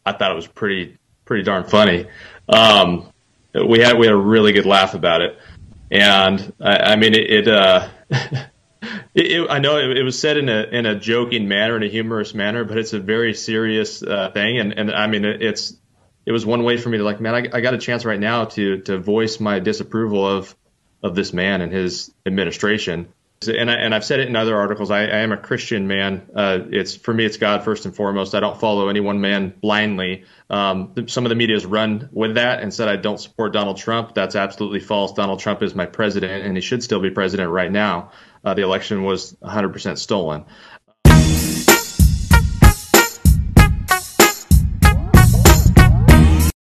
I thought it was pretty darn funny. Um, we had a really good laugh about it, and I mean I know it was said in a joking manner, in a humorous manner, but it's a very serious thing, and I mean it was one way for me to like, man, I got a chance right now to voice my disapproval of this man and his administration. And I've said it in other articles. I am a Christian man. It's for me, it's God first and foremost. I don't follow any one man blindly. Some of the media has run with that and said I don't support Donald Trump. That's absolutely false. Donald Trump is my president, and he should still be president right now. The election was 100% stolen.